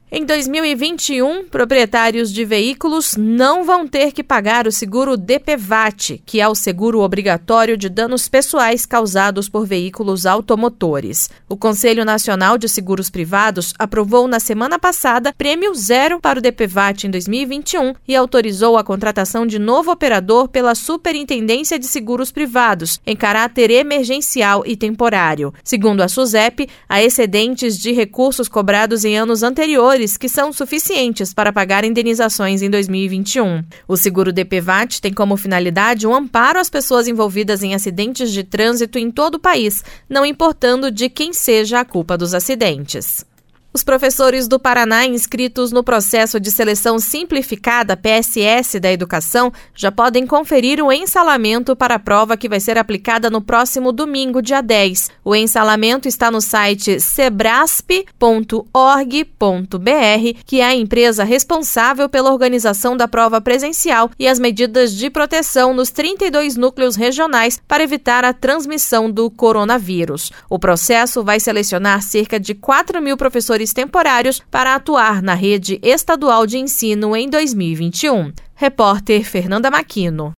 Em 2021, proprietários de veículos não vão ter que pagar o seguro DPVAT, que é o seguro obrigatório de danos pessoais causados por veículos automotores. O Conselho Nacional de Seguros Privados aprovou na semana passada prêmio zero para o DPVAT em 2021 e autorizou a contratação de novo operador pela Superintendência de Seguros Privados, em caráter emergencial e temporário. Segundo a SUSEP, há excedentes de recursos cobrados em anos anteriores que são suficientes para pagar indenizações em 2021. O seguro DPVAT tem como finalidade um amparo às pessoas envolvidas em acidentes de trânsito em todo o país, não importando de quem seja a culpa dos acidentes. Os professores do Paraná inscritos no processo de seleção simplificada PSS da educação já podem conferir o ensalamento para a prova que vai ser aplicada no próximo domingo, dia 10. O ensalamento está no site sebrasp.org.br, que é a empresa responsável pela organização da prova presencial e as medidas de proteção nos 32 núcleos regionais para evitar a transmissão do coronavírus. O processo vai selecionar cerca de 4.000 professores temporários para atuar na rede estadual de ensino em 2021. Repórter Fernanda Maquino.